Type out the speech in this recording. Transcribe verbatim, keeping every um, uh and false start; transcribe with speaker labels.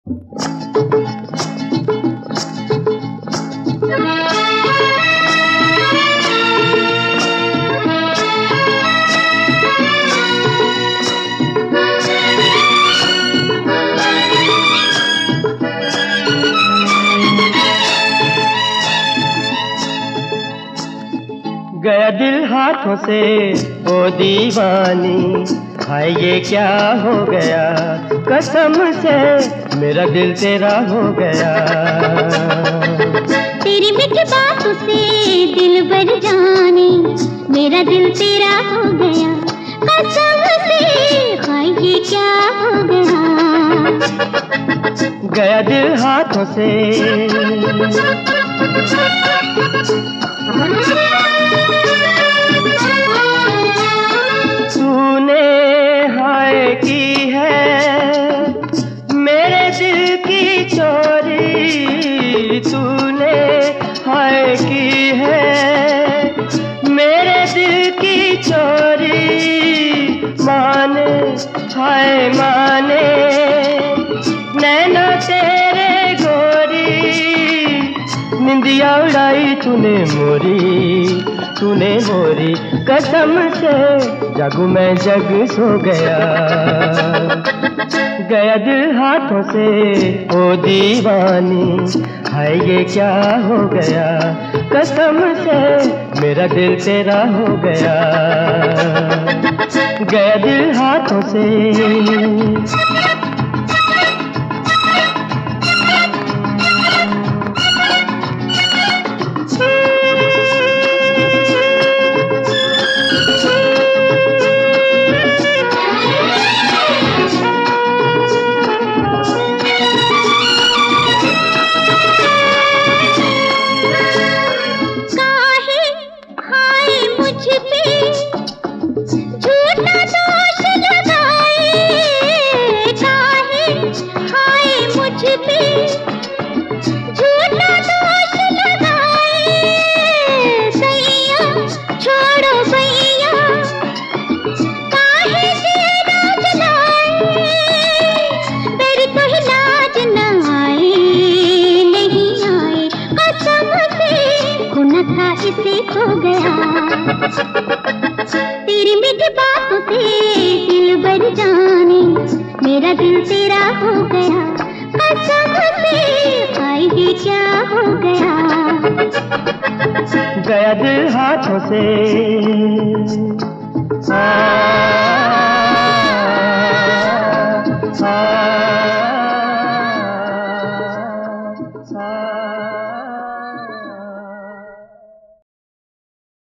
Speaker 1: गया दिल हाथों से ओ दीवानी, हाय ये क्या हो गया, कसम से मेरा दिल तेरा हो गया।
Speaker 2: तेरी मीठी बातों से दिल भर जाने, मेरा दिल तेरा हो गया, कसम से हाय ये क्या हो गया।
Speaker 1: गया दिल हाथों से तूने हाय की है मेरे दिल की चोरी, तूने हाय की है मेरे दिल की चोरी, माने हाय माने नैना तेरे गोरी, निंदिया उड़ाई तूने मोरी, तूने मोरी, कसम से जागू मैं जग सो गया। गया दिल हाथों से ओ दीवानी, हाय ये क्या हो गया, कसम से मेरा दिल तेरा हो गया। गया दिल हाथों से हो गया। तेरी मीठी बातों से दिल भर जाने, मेरा दिल तेरा हो गया, कसम से हाय ये क्या हो गया। गया दिल हाथों से आ, आ, आ, आ,